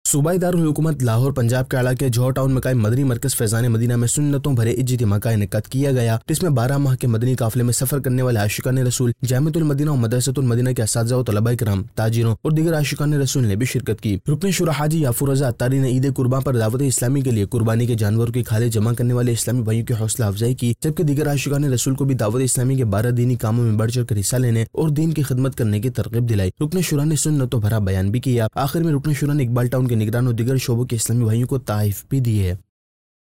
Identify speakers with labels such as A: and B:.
A: सूबाई दारुल हुकूमत लाहौर पंजाब के इलाके जौहर टाउन में कायम मदनी मरकज फैजान मदीना में सुन्नतों भरे इज्तिमा का इनेकाद किया गया, जिसमें 12 माह के मदनी काफिले में सफर करने वाले आशिकान रसूल, जामिअतुल मदीना और मदरसतुल मदीना के असातिज़ा और तलबाए किराम, ताजिरों और दीगर आशिकान रसूल ने भी शिरकत की। रुकन शुरा हाजी याफूर रज़ा अत्तारी ने ईद कुर्बान पर दावत इस्लामी के लिए कुर्बानी के जानवरों की खाले जमा करने वाले इस्लामी भाइयों की हौसला अफजाई की, जबकि दीगर आशिकान रसूल को भी दावत इस्लामी के 12 दीनी कामों में बढ़ चढ़ कर हिस्सा लेने और दीन की खिदमत करने की तरगीब दिलाई। रुकन शुरा ने सुन्नतों भरा बयान भी किया। आखिर में रुकन शुरा ने इकबाल टाउन के निगरान और दीगर शोबों के इस्लामी भाइयों को तारीफ भी दी है।